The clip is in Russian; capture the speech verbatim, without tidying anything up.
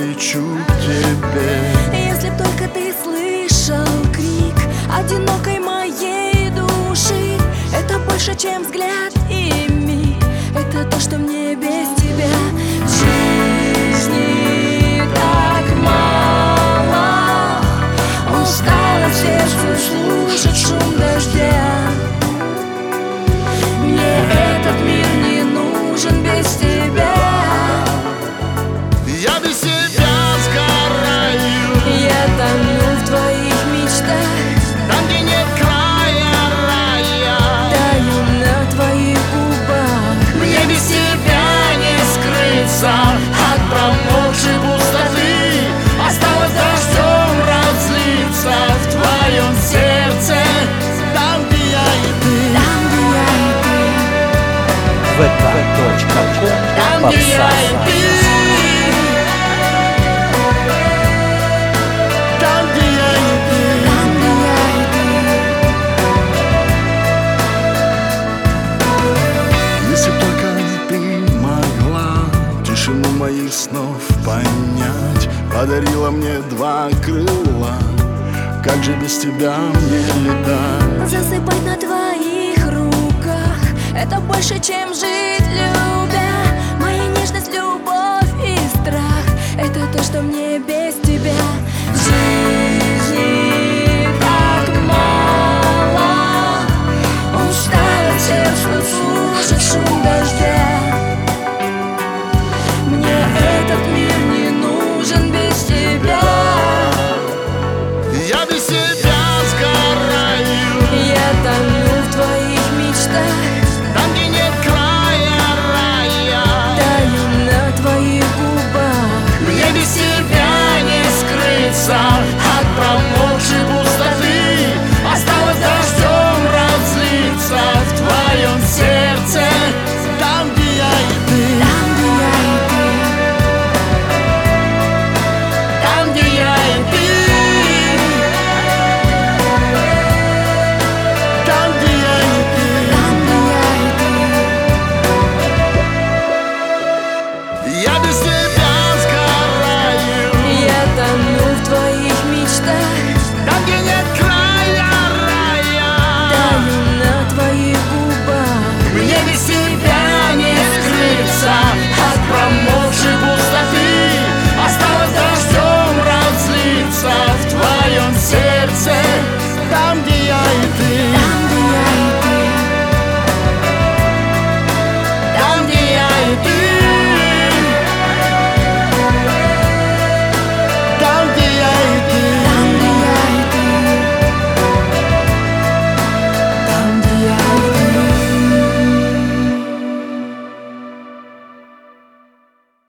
лечу к тебе. Если б только ты слышал крик одинокой моей души, это больше, чем взгляд и миг. Это то, что мне без тебя в жизни так мало. Устала сердцу слушать шум дождя. Мне этот мир не нужен без тебя. Я без тебя сгораю, Я тону в твоих мечтах, там, где нет края рая. таю на твоих губах. Мне без тебя не скрыться от промокшей пустоты. Осталось дождем разлиться в твоем сердце, там, где я и ты. Там, где я и ты. вэ ка точка ком Там, где я и ты. Там, где я и ты. Там, где я и ты. Если б только ты могла тишину моих снов понять, подарила мне два крыла, как же без тебя мне летать? Засыпать на твоих руках — это больше, чем жить, любя. Моя нежность, любовь и страх — это то, что мне без тебя